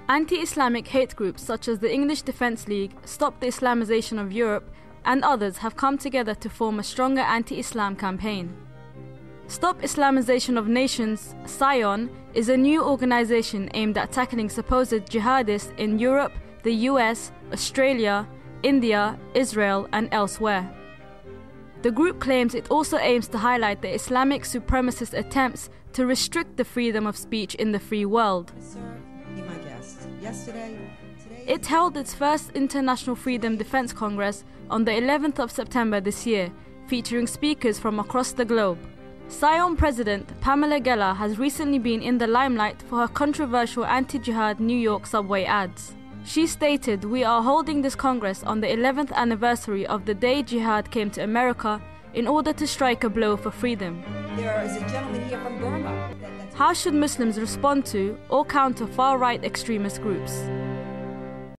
Anti-Islamic hate groups such as the English Defence League, Stop the Islamization of Europe, and others have come together to form a stronger anti-Islam campaign. Stop Islamization of Nations, SION, is a new organisation aimed at tackling supposed jihadists in Europe, the US, Australia, India, Israel, and elsewhere. The group claims it also aims to highlight the Islamic supremacist attempts to restrict the freedom of speech in the free world. It held its first International Freedom Defence Congress on the 11th of September this year, featuring speakers from across the globe. SION President Pamela Geller has recently been in the limelight for her controversial anti-jihad New York subway ads. She stated, "We are holding this Congress on the 11th anniversary of the day jihad came to America in order to strike a blow for freedom." There is a gentleman here from Burma. How should Muslims respond to or counter far-right extremist groups?